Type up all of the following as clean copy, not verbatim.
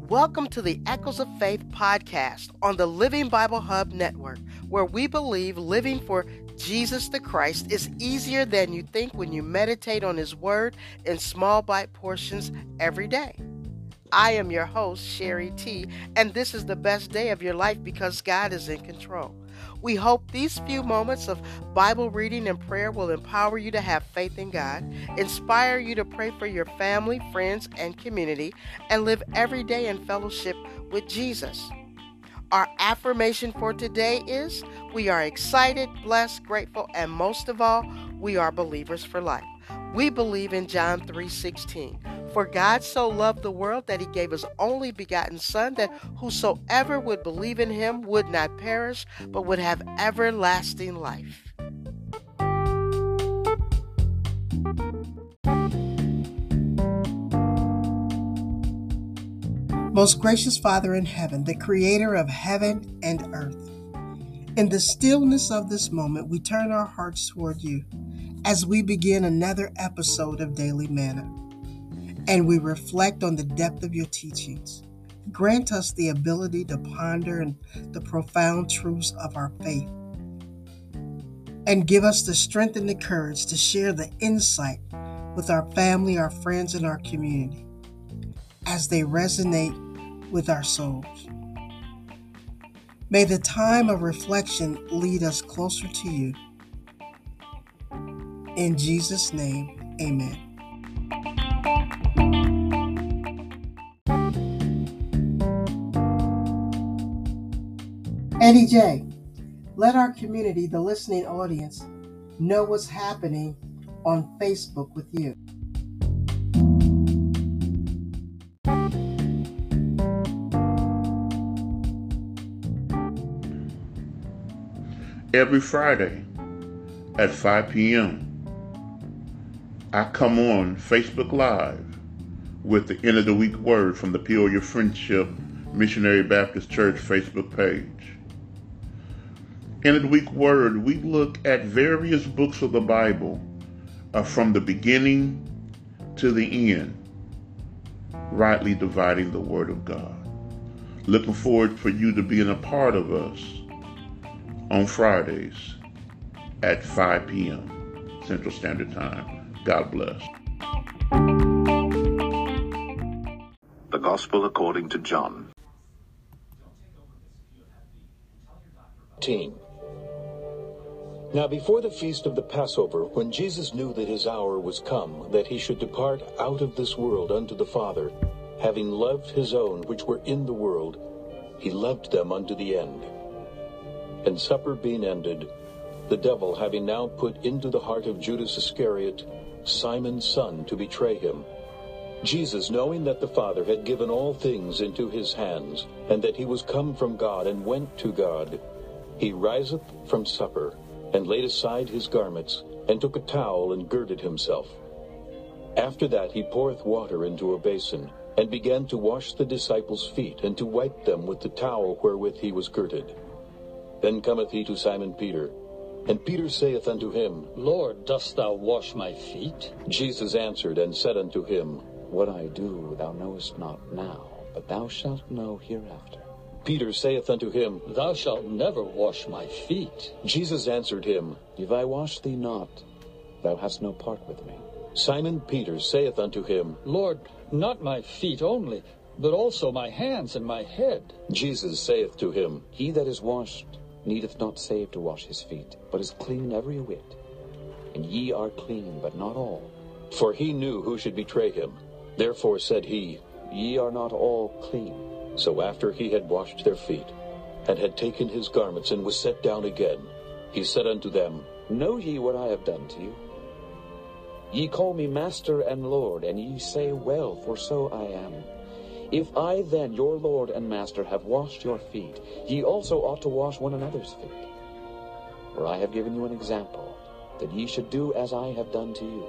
Welcome to the Echoes of Faith podcast on the Living Bible Hub Network, where we believe living for Jesus the Christ is easier than you think when you meditate on His Word in small bite portions every day. I am your host, Sherry T., and this is the best day of your life because God is in control. We hope these few moments of Bible reading and prayer will empower you to have faith in God, inspire you to pray for your family, friends, and community, and live every day in fellowship with Jesus. Our affirmation for today is, we are excited, blessed, grateful, and most of all, we are believers for life. We believe in John 3:16. For God so loved the world that He gave His only begotten Son, that whosoever would believe in Him would not perish, but would have everlasting life. Most gracious Father in heaven, the creator of heaven and earth, in the stillness of this moment, we turn our hearts toward You as we begin another episode of Daily Manna, and we reflect on the depth of Your teachings. Grant us the ability to ponder the profound truths of our faith, and give us the strength and the courage to share the insight with our family, our friends, and our community as they resonate with our souls. May the time of reflection lead us closer to You. In Jesus' name, amen. Eddie J, let our community, the listening audience, know what's happening on Facebook with you. Every Friday at 5 p.m., I come on Facebook Live with the end of the week word from the Peoria Friendship Missionary Baptist Church Facebook page. End of the week word, we look at various books of the Bible from the beginning to the end, rightly dividing the Word of God. Looking forward for you to being a part of us on Fridays at 5 p.m. Central Standard Time. God bless. The Gospel according to John. 18. Now before the feast of the Passover, when Jesus knew that His hour was come, that He should depart out of this world unto the Father, having loved His own which were in the world, He loved them unto the end. And supper being ended, the devil having now put into the heart of Judas Iscariot, Simon's son, to betray Him, Jesus, knowing that the Father had given all things into His hands, and that He was come from God and went to God, He riseth from supper, and laid aside His garments, and took a towel, and girded Himself. After that He poureth water into a basin, and began to wash the disciples' feet, and to wipe them with the towel wherewith He was girded. Then cometh He to Simon Peter, and Peter saith unto Him, Lord, dost thou wash my feet? Jesus answered and said unto him, What I do thou knowest not now, but thou shalt know hereafter. Peter saith unto him, Thou shalt never wash my feet. Jesus answered him, If I wash thee not, thou hast no part with me. Simon Peter saith unto him, Lord, not my feet only, but also my hands and my head. Jesus saith to him, He that is washed needeth not save to wash his feet, but is clean every whit. And ye are clean, but not all. For he knew who should betray him. Therefore said he, Ye are not all clean. So after he had washed their feet, and had taken his garments, and was set down again, he said unto them, Know ye what I have done to you? Ye call me Master and Lord, and ye say, Well, for so I am. If I then, your Lord and Master, have washed your feet, ye also ought to wash one another's feet. For I have given you an example, that ye should do as I have done to you.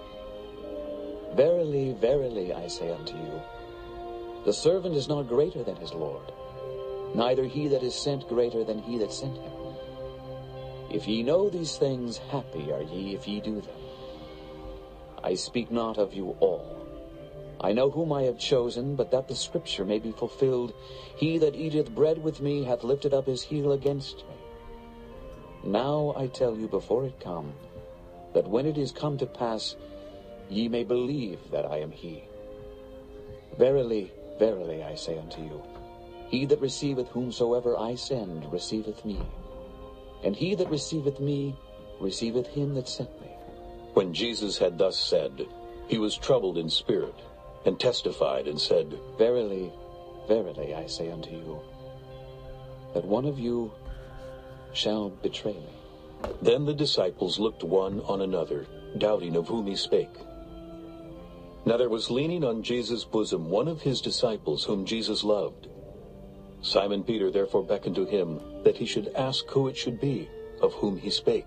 Verily, verily, I say unto you, the servant is not greater than his Lord, neither he that is sent greater than he that sent him. If ye know these things, happy are ye if ye do them. I speak not of you all. I know whom I have chosen, but that the scripture may be fulfilled, he that eateth bread with me hath lifted up his heel against me. Now I tell you before it come, that when it is come to pass, ye may believe that I am he. Verily, verily, I say unto you, he that receiveth whomsoever I send receiveth me, and he that receiveth me receiveth him that sent me. When Jesus had thus said, he was troubled in spirit, and testified and said, Verily, verily, I say unto you, that one of you shall betray me. Then the disciples looked one on another, doubting of whom he spake. Now there was leaning on Jesus' bosom one of his disciples whom Jesus loved. Simon Peter therefore beckoned to him that he should ask who it should be, of whom he spake.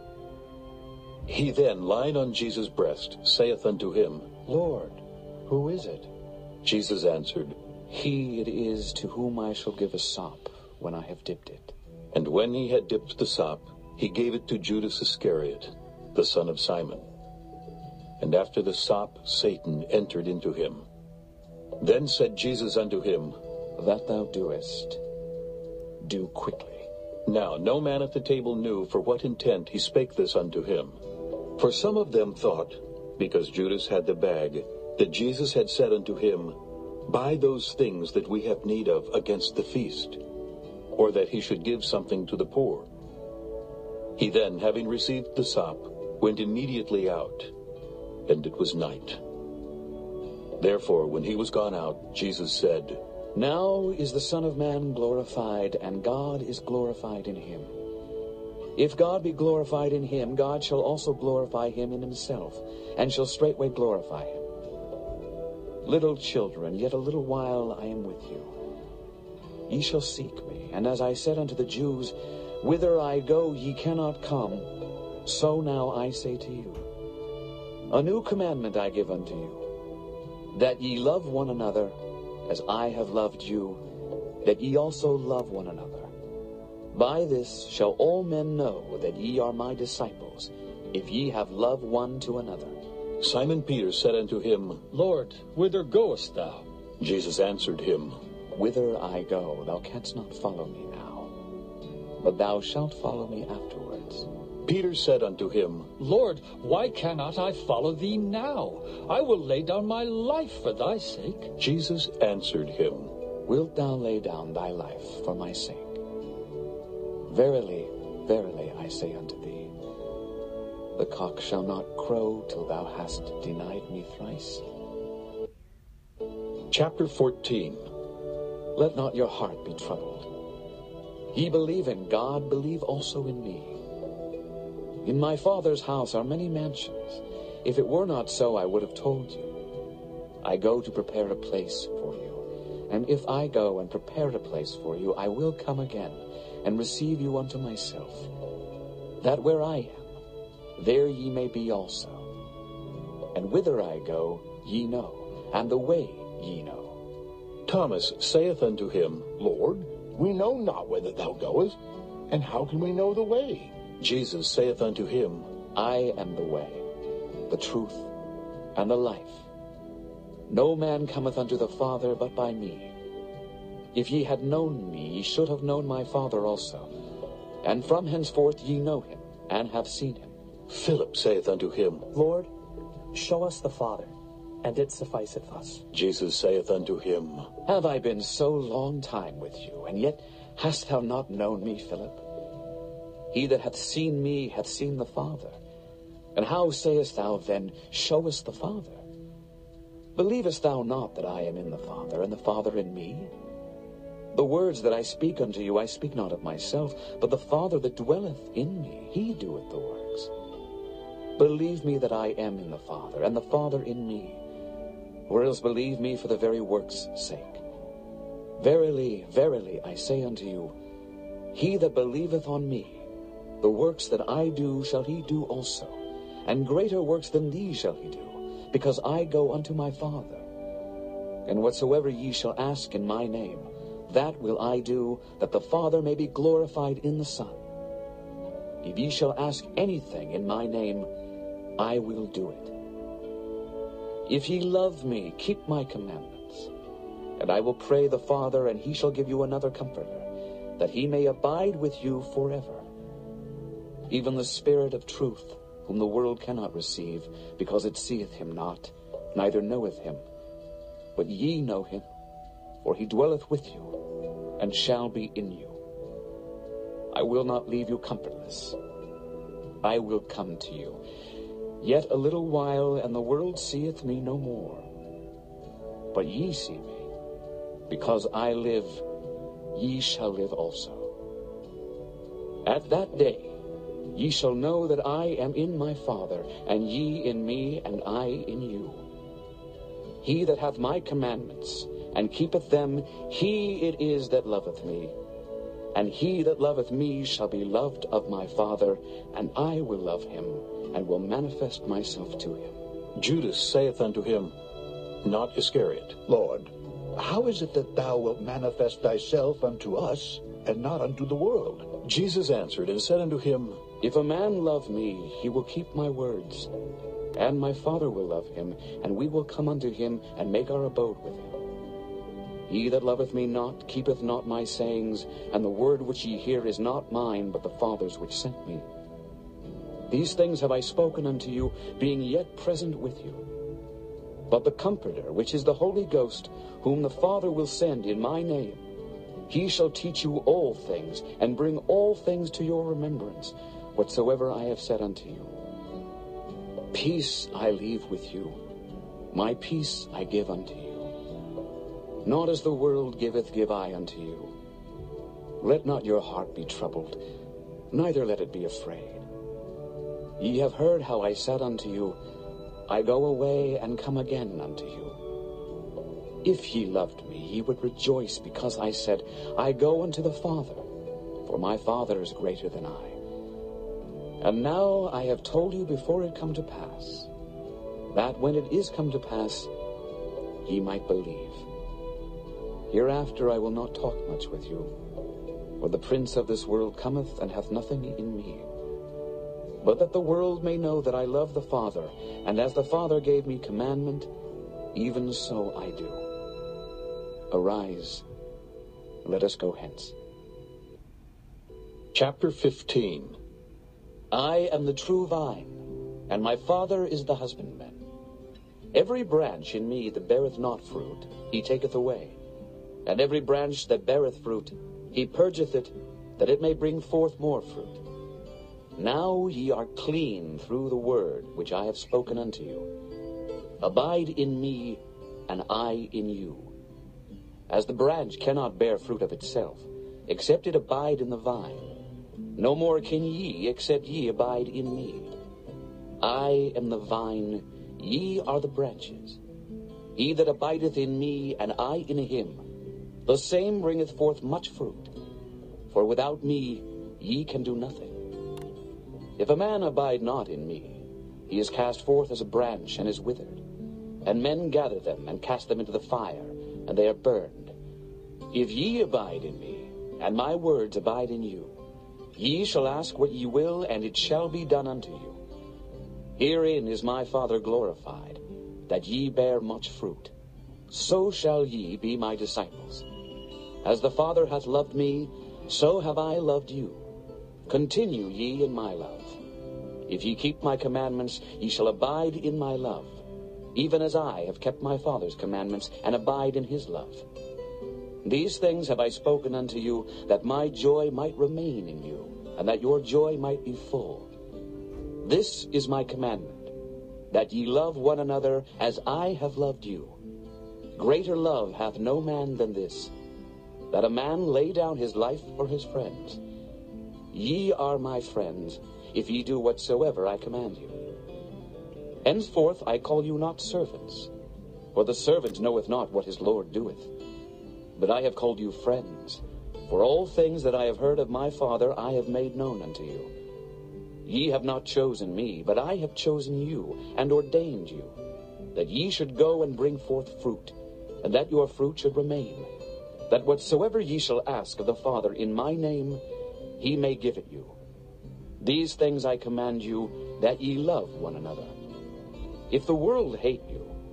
He then, lying on Jesus' breast, saith unto him, Lord, who is it? Jesus answered, He it is to whom I shall give a sop when I have dipped it. And when he had dipped the sop, he gave it to Judas Iscariot, the son of Simon. And after the sop, Satan entered into him. Then said Jesus unto him, That thou doest, do quickly. Now no man at the table knew for what intent he spake this unto him. For some of them thought, because Judas had the bag, that Jesus had said unto him, Buy those things that we have need of against the feast, or that he should give something to the poor. He then, having received the sop, went immediately out, and it was night. Therefore, when he was gone out, Jesus said, Now is the Son of Man glorified, and God is glorified in him. If God be glorified in him, God shall also glorify him in himself, and shall straightway glorify him. Little children, yet a little while I am with you. Ye shall seek me, and as I said unto the Jews, Whither I go ye cannot come, so now I say to you. A new commandment I give unto you, that ye love one another, as I have loved you, that ye also love one another. By this shall all men know that ye are my disciples, if ye have love one to another. Simon Peter said unto him, Lord, whither goest thou? Jesus answered him, Whither I go, thou canst not follow me now, but thou shalt follow me afterwards. Peter said unto him, Lord, why cannot I follow thee now? I will lay down my life for thy sake. Jesus answered him, Wilt thou lay down thy life for my sake? Verily, verily, I say unto thee, the cock shall not crow till thou hast denied me thrice. Chapter 14. Let not your heart be troubled. Ye believe in God, believe also in me. In my Father's house are many mansions. If it were not so, I would have told you. I go to prepare a place for you. And if I go and prepare a place for you, I will come again, and receive you unto myself, that where I am, there ye may be also. And whither I go, ye know, and the way ye know. Thomas saith unto him, Lord, we know not whither thou goest, and how can we know the way? Jesus saith unto him, I am the way, the truth, and the life. No man cometh unto the Father but by me. If ye had known me, ye should have known my Father also. And from henceforth ye know him, and have seen him. Philip saith unto him, Lord, show us the Father, and it sufficeth us. Jesus saith unto him, Have I been so long time with you, and yet hast thou not known me, Philip? He that hath seen me hath seen the Father. And how sayest thou then, Show us the Father? Believest thou not that I am in the Father, and the Father in me? The words that I speak unto you, I speak not of myself, but the Father that dwelleth in me, he doeth the works. Believe me that I am in the Father, and the Father in me, or else believe me for the very works' sake. Verily, verily, I say unto you, he that believeth on me, the works that I do shall he do also, and greater works than these shall he do, because I go unto my Father. And whatsoever ye shall ask in my name, that will I do, that the Father may be glorified in the Son. If ye shall ask anything in my name, I will do If ye love me, keep my commandments. And I will pray the Father, and he shall give you another Comforter, that he may abide with you forever. Even the Spirit of truth, whom the world cannot receive, because it seeth him not, neither knoweth him. But ye know him, for he dwelleth with you, and shall be in you. I will not leave you comfortless. I will come to you. Yet a little while, and the world seeth me no more. But ye see me. Because I live, ye shall live also. At that day ye shall know that I am in my Father, and ye in me, and I in you. He that hath my commandments, and keepeth them, he it is that loveth me. And he that loveth me shall be loved of my Father, and I will love him, and will manifest myself to him. Judas saith unto him, not Iscariot, Lord, how is it that thou wilt manifest thyself unto us, and not unto the world? Jesus answered and said unto him, If a man love me, he will keep my words. And my Father will love him, and we will come unto him, and make our abode with him. He that loveth me not keepeth not my sayings, and the word which ye hear is not mine, but the Father's which sent me. These things have I spoken unto you, being yet present with you. But the Comforter, which is the Holy Ghost, whom the Father will send in my name, he shall teach you all things, and bring all things to your remembrance, whatsoever I have said unto you. Peace I leave with you, my peace I give unto you. Not as the world giveth, give I unto you. Let not your heart be troubled, neither let it be afraid. Ye have heard how I said unto you, I go away and come again unto you. If ye loved me, ye would rejoice, because I said, I go unto the Father, for my Father is greater than I. And now I have told you before it come to pass, that when it is come to pass, ye might believe. Hereafter I will not talk much with you, for the prince of this world cometh and hath nothing in me. But that the world may know that I love the Father, and as the Father gave me commandment, even so I do. Arise, let us go hence. Chapter 15. I am the true vine, and my Father is the husbandman. Every branch in me that beareth not fruit, he taketh away. And every branch that beareth fruit, he purgeth it, that it may bring forth more fruit. Now ye are clean through the word which I have spoken unto you. Abide in me, and I in you. As the branch cannot bear fruit of itself, except it abide in the vine, no more can ye, except ye abide in me. I am the vine, ye are the branches. He that abideth in me, and I in him, the same bringeth forth much fruit. For without me ye can do nothing. If a man abide not in me, he is cast forth as a branch, and is withered. And men gather them, and cast them into the fire, and they are burned. If ye abide in me, and my words abide in you, ye shall ask what ye will, and it shall be done unto you. Herein is my Father glorified, that ye bear much fruit. So shall ye be my disciples. As the Father hath loved me, so have I loved you. Continue ye in my love. If ye keep my commandments, ye shall abide in my love, even as I have kept my Father's commandments, and abide in his love. These things have I spoken unto you, that my joy might remain in you, and that your joy might be full. This is my commandment, that ye love one another as I have loved you. Greater love hath no man than this, that a man lay down his life for his friends. Ye are my friends, if ye do whatsoever I command you. Henceforth I call you not servants, for the servant knoweth not what his Lord doeth. But I have called you friends, for all things that I have heard of my Father I have made known unto you. Ye have not chosen me, but I have chosen you, and ordained you, that ye should go and bring forth fruit, and that your fruit should remain, that whatsoever ye shall ask of the Father in my name, he may give it you. These things I command you, that ye love one another. If the world hate you,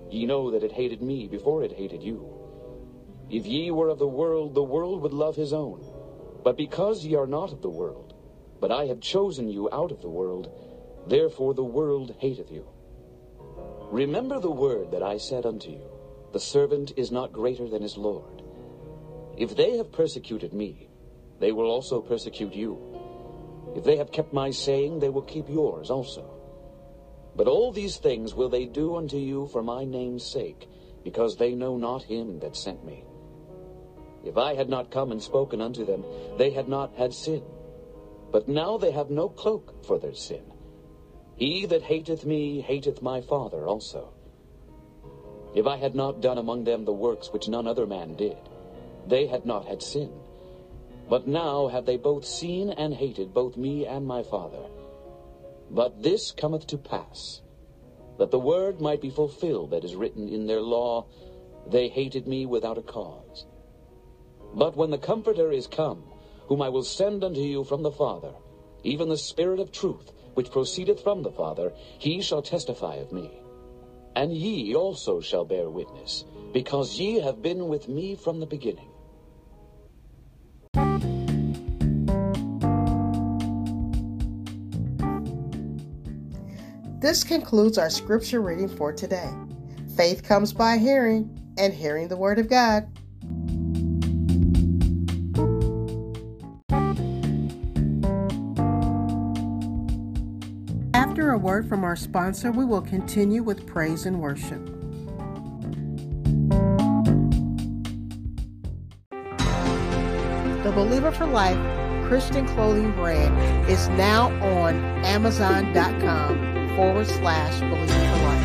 Ye know that it hated me before it hated you. If ye were of the world would love his own. But because ye are not of the world, but I have chosen you out of the world, therefore the world hateth you. Remember the word that I said unto you, the servant is not greater than his Lord. If they have persecuted me, they will also persecute you. If they have kept my saying, they will keep yours also. But all these things will they do unto you for my name's sake, because they know not him that sent me. If I had not come and spoken unto them, they had not had sin. But now they have no cloak for their sin. He that hateth me hateth my Father also. If I had not done among them the works which none other man did, they had not had sin. But now have they both seen and hated both me and my Father. But this cometh to pass, that the word might be fulfilled that is written in their law, they hated me without a cause. But when the Comforter is come, whom I will send unto you from the Father, even the Spirit of truth, which proceedeth from the Father, he shall testify of me. And ye also shall bear witness, because ye have been with me from the beginning. This concludes our scripture reading for today. Faith comes by hearing, and hearing the Word of God. After a word from our sponsor, we will continue with praise and worship. The Believer for Life Christian clothing brand is now on Amazon.com/Believer for Life.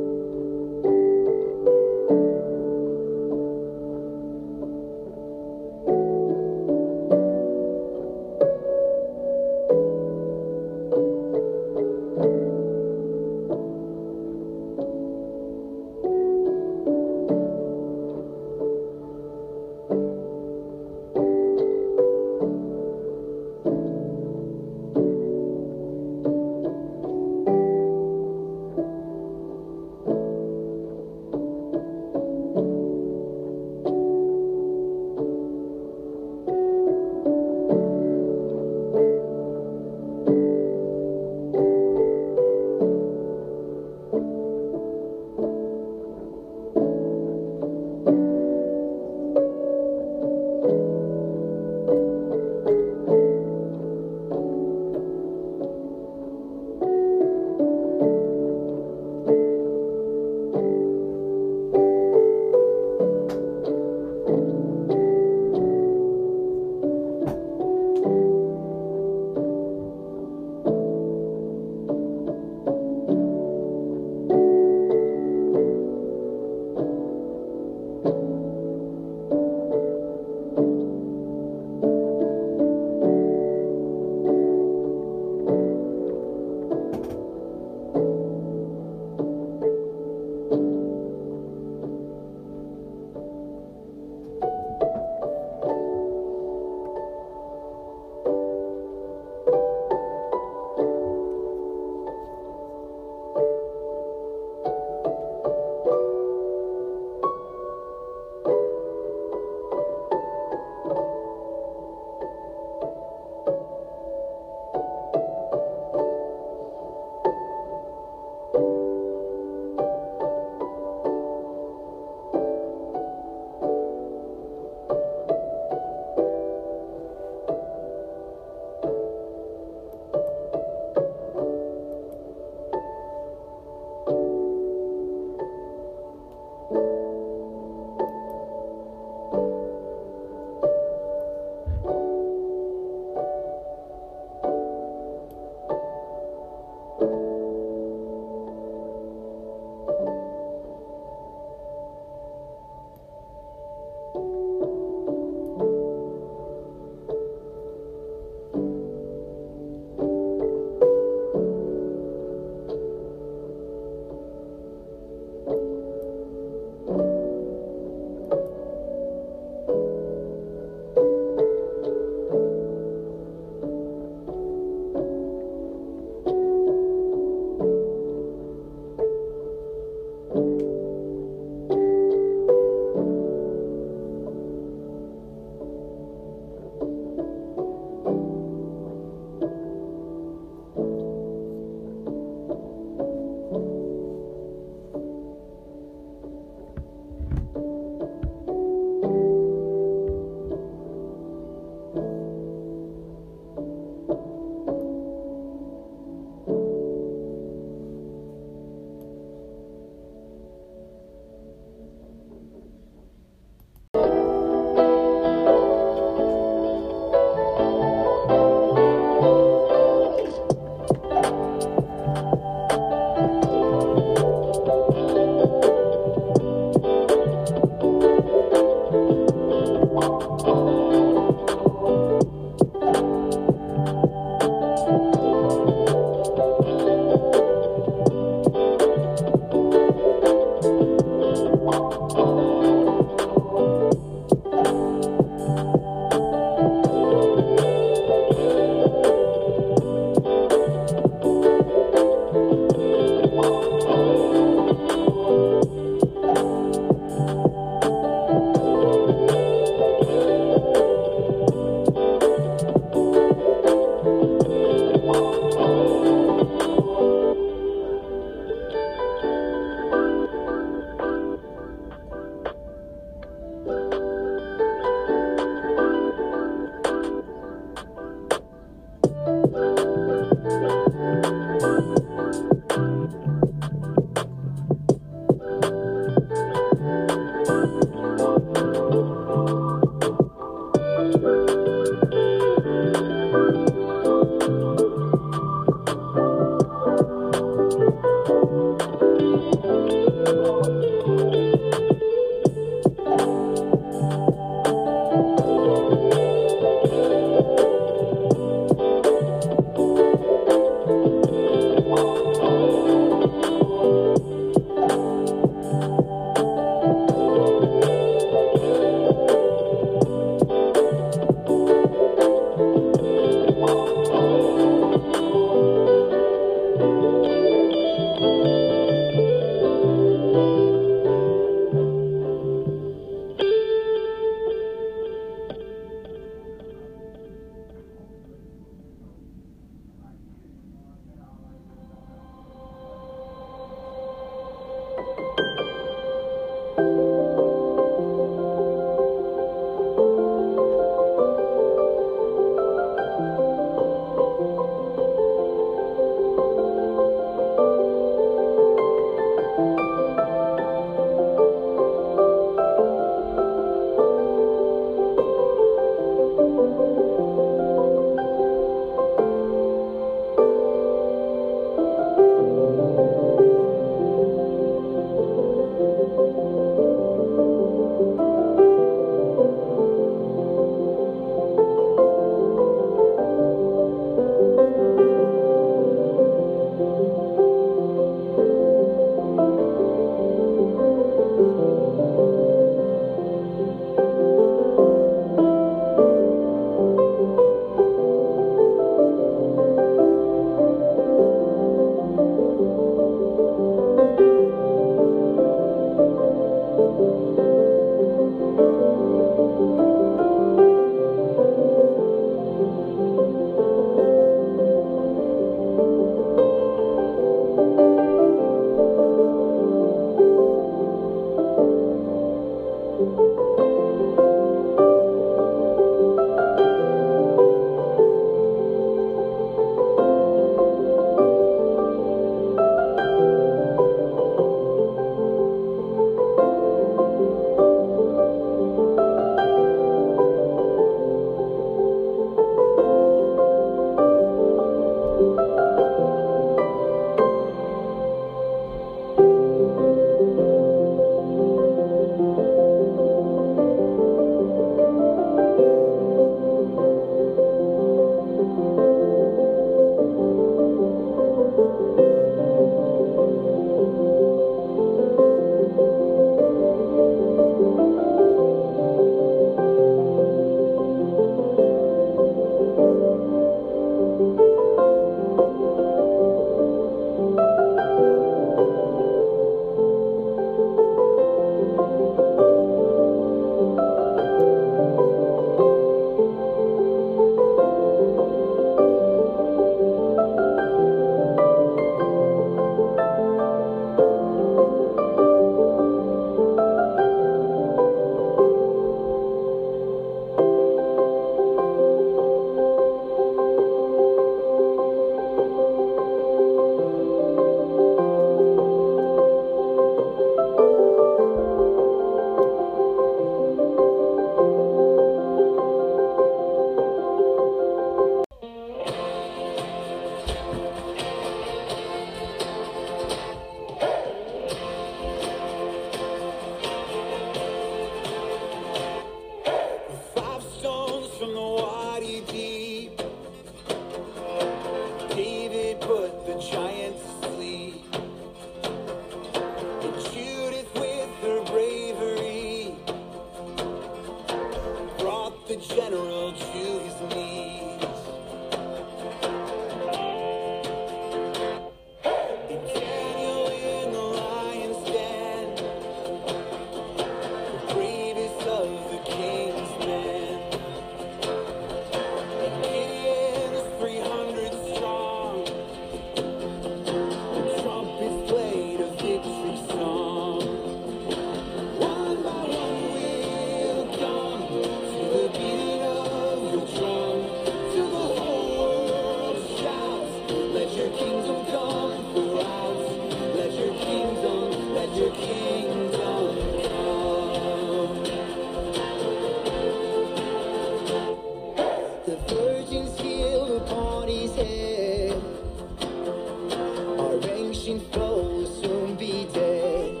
Ancient foe will soon be dead.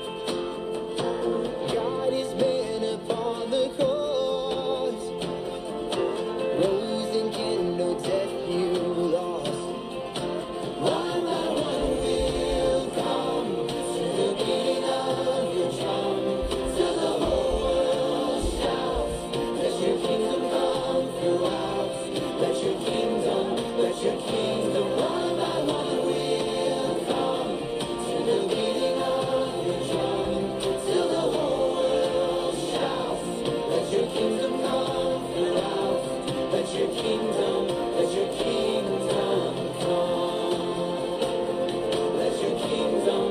God is men upon the cross, rose and kindled death you lost. One by one will come to the beating of your drum, till the whole world shouts, let your kingdom come throughout. Let your kingdom, let your kingdom, one by one will come to the beating of your drum, till the whole world shouts, let your kingdom come throughout. Let your kingdom come. Let your kingdom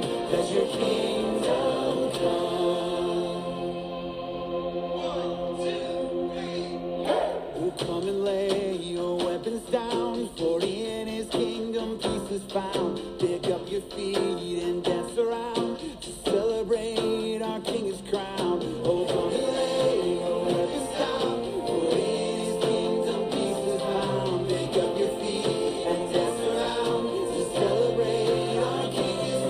come. Oh, come and lay your weapons down, for in his kingdom peace is found. Pick up your feet and dance around to celebrate our King is crowned. Oh, come and lay your weapons down, for in his kingdom peace is found. Pick up your feet and dance around to celebrate our King is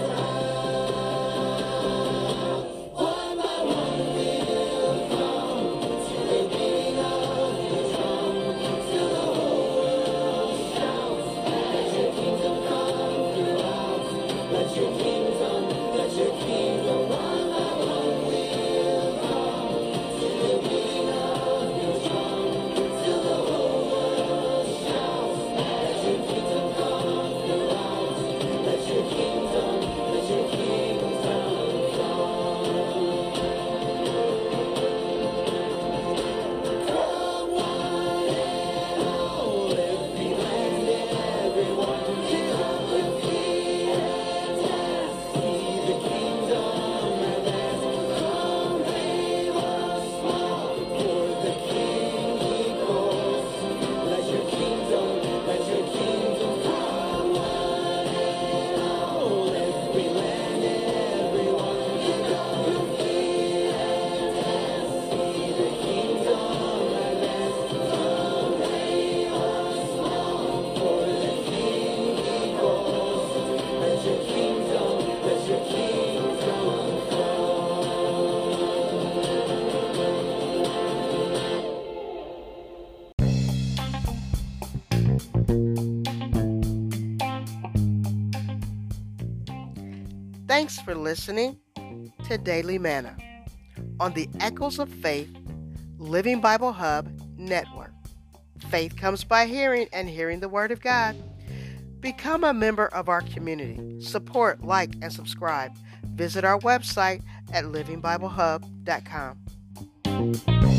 crowned. One by one will come to the beating of the drum, till the whole world shouts, let your kingdom come throughout. Let your kingdom, one by one will come to the beating of your drum, till the whole world shouts, let your kingdom come throughout. Let your kingdom come. Come one and all, every land and everyone, pick up your feet and dance, see the kingdom at last. Come brave or small, for the King he calls. Let your kingdom come one and all, every land and everyone, pick up your feet and dance, see the kingdom at last. Come brave or small, for the King he calls. Let your kingdom Thanks for listening to Daily Manna on the Echoes of Faith Living Bible Hub Network. Faith comes by hearing, and hearing the Word of God. Become a member of our community. Support, like, and subscribe. Visit our website at livingbiblehub.com.